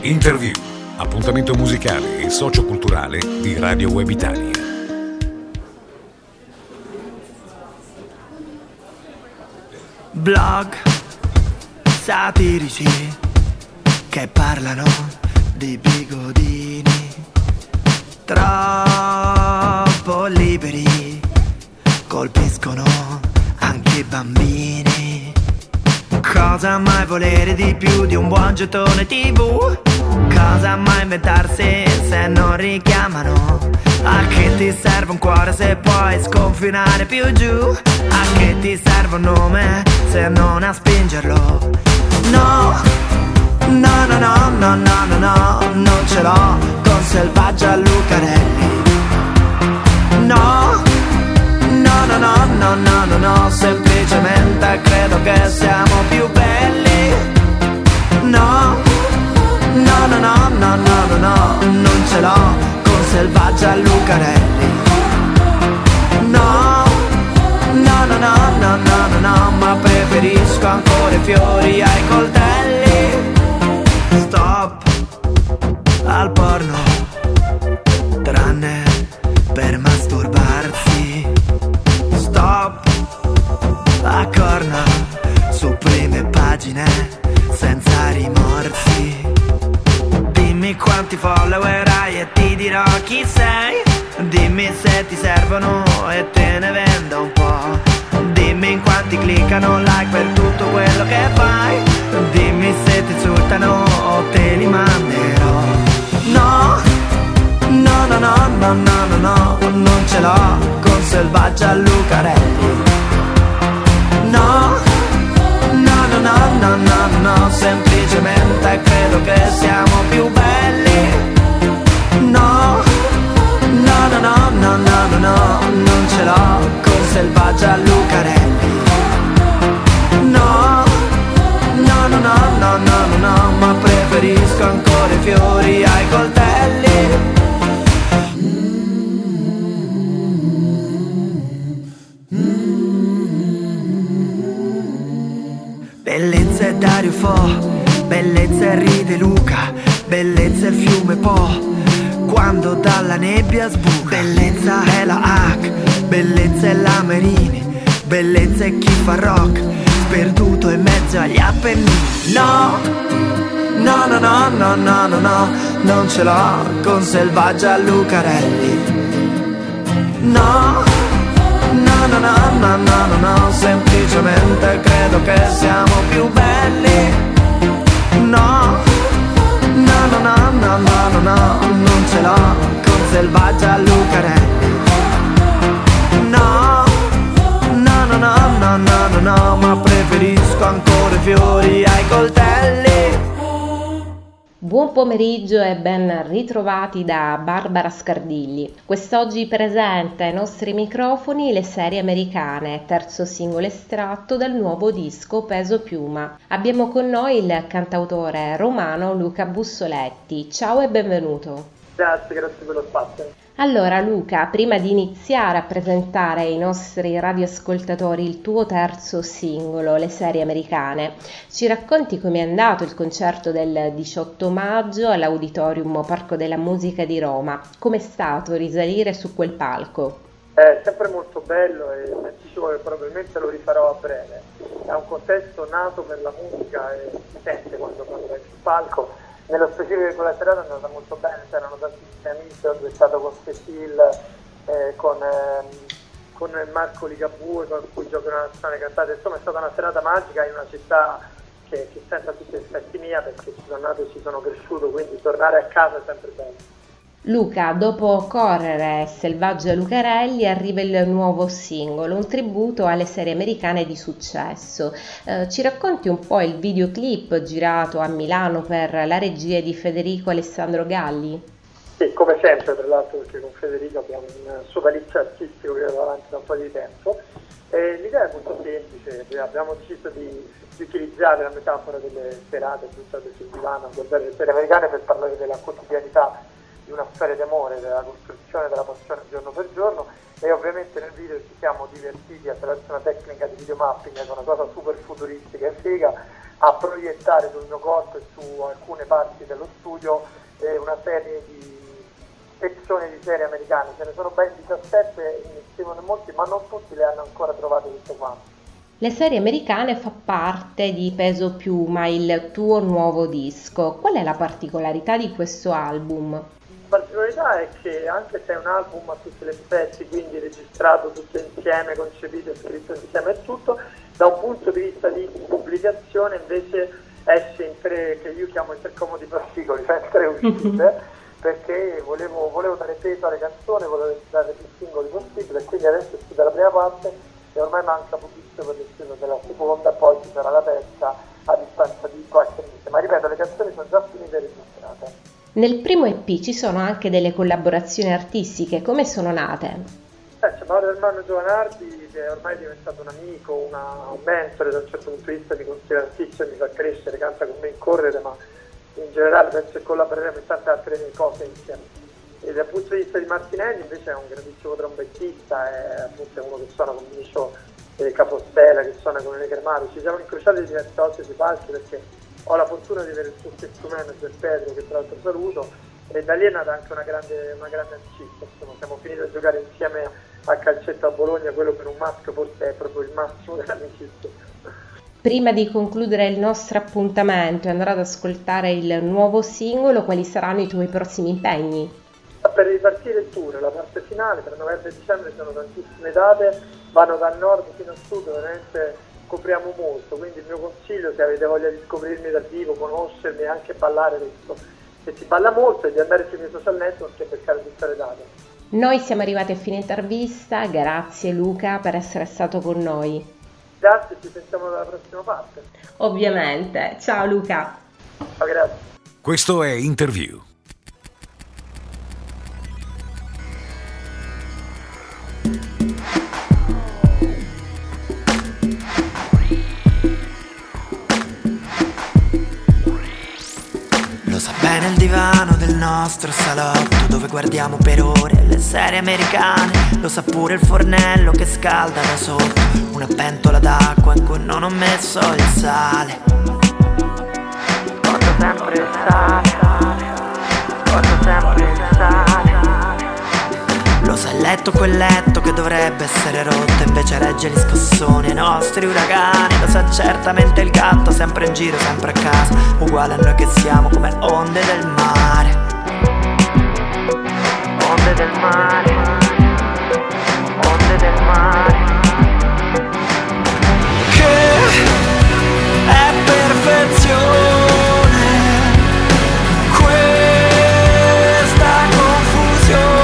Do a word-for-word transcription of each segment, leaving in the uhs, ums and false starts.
Interview, appuntamento musicale e socioculturale di Radio Web Italia. Blog satirici che parlano di bigodini, troppo liberi, colpiscono anche i bambini. Cosa mai volere di più di un buon gettone tivù? Cosa mai inventarsi se non richiamano? A che ti serve un cuore se puoi sconfinare più giù? A che ti serve un nome se non a spingerlo? No, no, no, no, no, no, no, no, non ce l'ho con Selvaggia Lucarelli. No, no, no, no, no, no, no, no, semplicemente credo che siamo più belli. No, no, no, no, no, no, no, no, non ce l'ho con Selvaggia Lucarelli. No, no, no, no, no, no, no, no, ma preferisco ancora i fiori ai coltelli. Stop al porno, tranne per masturbarsi. Stop a corna su prime pagine senza rimorsi. Dimmi quanti follower hai e ti dirò chi sei. Dimmi se ti servono e te ne vendo un po'. Dimmi in quanti cliccano like per tutto quello che fai. Dimmi se ti insultano o te li manderò. No, no, no, no, no, no, no, no, non ce l'ho con Selvaggia Lucarelli. No, no, no, no, no, no, no, semplicemente credo che siamo più belli. No, no, no, no, no, no, no, no, non ce l'ho con Selvaggia Lucarelli. No, no, no, no, no, no, no, no, ma preferisco ancora i fiori ai coltelli. Bellezza è Dario Fo, bellezza è Ride Luca, bellezza è il fiume Po quando dalla nebbia sbuca. Bellezza è la H, bellezza è la Merini, bellezza è chi fa rock, sperduto in mezzo agli Appennini. No, no, no, no, no, no, no, no, non ce l'ho con Selvaggia Lucarelli. No, no, no, no, no, no, no, no, semplicemente credo che siamo più belli. No, no, no, no, no, no, no, no, non ce l'ho con Selvaggia Lucarelli. No, no, no, no, no, no, no, no, ma preferisco ancora i fiori ai coltelli. Buon pomeriggio e ben ritrovati da Barbara Scardigli. Quest'oggi presenta ai nostri microfoni Le Serie Americane, terzo singolo estratto dal nuovo disco Peso Piuma. Abbiamo con noi il cantautore romano Luca Bussoletti. Ciao e benvenuto. Grazie, grazie per lo spazio. Allora Luca, prima di iniziare a presentare ai nostri radioascoltatori il tuo terzo singolo, Le Serie Americane, ci racconti come è andato il concerto del diciotto maggio all'Auditorium Parco della Musica di Roma? Com'è stato risalire su quel palco? È sempre molto bello e anticipo che probabilmente lo rifarò a breve. È un contesto nato per la musica e si sente quando quando vai sul palco. Nello specifico di quella serata è andata molto bene, c'erano tantissimi amici, oggi è stato con Cecil, eh, con, eh, con Marco Ligabue, con cui gioco una nazionale cantata. Insomma è stata una serata magica in una città che, che sente a tutti gli effetti mia, perché ci sono nato e ci sono cresciuto, quindi tornare a casa è sempre bello. Luca, dopo Correre e Selvaggia Lucarelli arriva il nuovo singolo, un tributo alle serie americane di successo. Eh, ci racconti un po' il videoclip girato a Milano per la regia di Federico Alessandro Galli? Sì, come sempre, tra l'altro, perché con Federico abbiamo un sodalizio artistico che va avanti da un po' di tempo. E l'idea è molto semplice, abbiamo deciso di, di utilizzare la metafora delle serate buttate sul divano a guardare le serie americane per parlare della quotidianità di una storia d'amore, della costruzione della passione giorno per giorno, e ovviamente nel video ci siamo divertiti attraverso una tecnica di videomapping, che è una cosa super futuristica e figa, a proiettare sul mio corpo e su alcune parti dello studio eh, una serie di sezioni di serie americane. Ce ne sono ben diciassette, secondo molti, ma non tutti le hanno ancora trovate tutte quante. Le serie americane fa parte di Peso Piuma, il tuo nuovo disco. Qual è la particolarità di questo album? La particolarità è che anche se è un album a tutti gli effetti, quindi registrato tutto insieme, concepito e scritto insieme e tutto, da un punto di vista di pubblicazione invece esce in tre, che io chiamo in tre comodi fascicoli, cioè in tre uscite, perché volevo, volevo dare peso alle canzoni, volevo dare più singoli possibile, e quindi adesso è uscita la prima parte e ormai manca pochissimo per l'estremo della seconda, poi ci sarà la terza a distanza di qualche mese, ma ripeto, le canzoni sono già finite e registrate. Nel primo E P ci sono anche delle collaborazioni artistiche, come sono nate? Eh, c'è Mauro Hermano Giovanardi, che ormai è diventato un amico, una, un mentore, da un certo punto di vista mi considera artista, mi fa crescere, canta con me in correre, ma in generale penso che collaboreremo in tante altre cose insieme. E dal punto di vista di Martinelli invece è un grandissimo trombettista, è appunto uno che suona con Micio eh, Capostela, che suona con le Cremari. Ci siamo incrociati diverse volte sui palchi perché ho la fortuna di avere il suo stesso manager Pedro, che tra l'altro saluto, e da lì è nata anche una grande, una grande amicizia. Insomma, siamo finiti a giocare insieme a calcetto a Bologna, quello per un maschio forse è proprio il massimo dell'amicizia. Prima di concludere il nostro appuntamento e andare ad ascoltare il nuovo singolo, quali saranno i tuoi prossimi impegni? Per ripartire il tour, la parte finale, tra novembre e dicembre ci sono tantissime date, vanno dal nord fino a sud, veramente copriamo molto, quindi il mio consiglio, se avete voglia di scoprirmi dal vivo, conoscermi e anche ballare, visto che si balla molto, è di andare sui miei social network e cercare tutte le date. Noi siamo arrivati a fine intervista, grazie Luca per essere stato con noi. Grazie, ci sentiamo dalla prossima parte. Ovviamente, ciao Luca. Ciao, grazie. Questo è Interview. Lo sa bene il divano del nostro salotto, dove guardiamo per ore le serie americane. Lo sa pure il fornello che scalda da sotto, una pentola d'acqua in cui non ho messo il sale. Porto sempre il sale, porto sempre il sale. Lo sa il letto, quel letto che dovrebbe essere rotto, invece regge gli scossoni ai nostri uragani. Lo sa certamente il gatto, sempre in giro, sempre a casa, uguale a noi che siamo come onde del mare. Onde del mare, onde del mare. Che è perfezione questa confusione.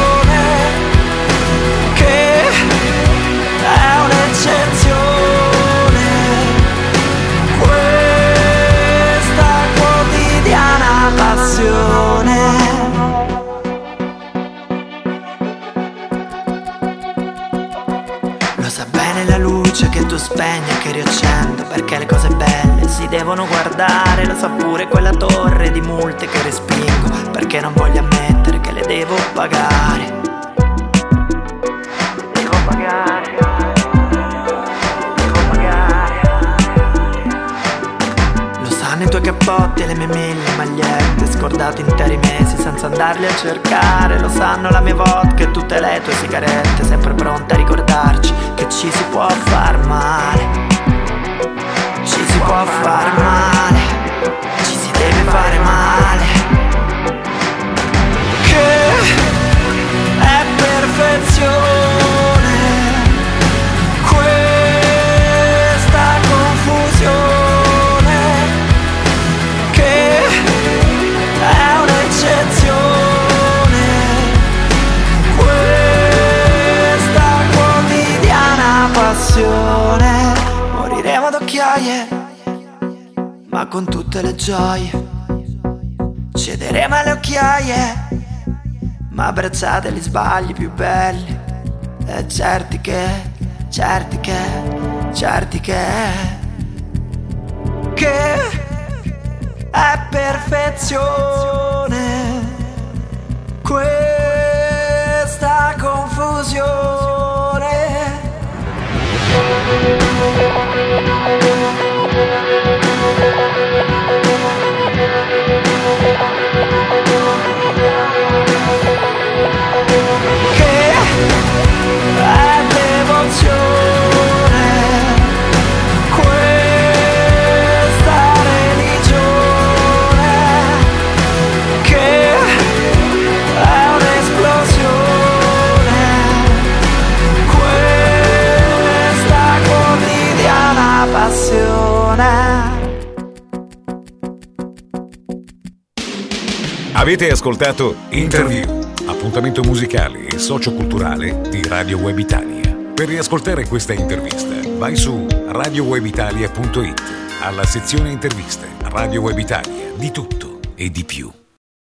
Lo sa bene la luce che tu spegni e che riaccendo, perché le cose belle si devono guardare. Lo sa pure quella torre di multe che respingo, perché non voglio ammettere che le devo pagare. Devo pagare, devo pagare. Lo sanno i tuoi cappotti e le mie mille magliette, scordate interi mesi senza andarli a cercare. Lo sanno la mia vodka e tutte le tue sigarette, sempre pronte a ricordarci che ci si può far male. Ci si può far male, ci si deve fare male. Che è perfezione questa confusione, che è un'eccezione questa quotidiana passione. Moriremo ad occhiaie, ma con tutte le gioie. Cederemo alle occhiaie, ma abbracciate gli sbagli più belli. E certi che, certi che, certi che Che è perfezione Avete ascoltato Interview, appuntamento musicale e socioculturale di Radio Web Italia. Per riascoltare questa intervista, vai su radio web italia punto it, alla sezione interviste. Radio Web Italia, di tutto e di più.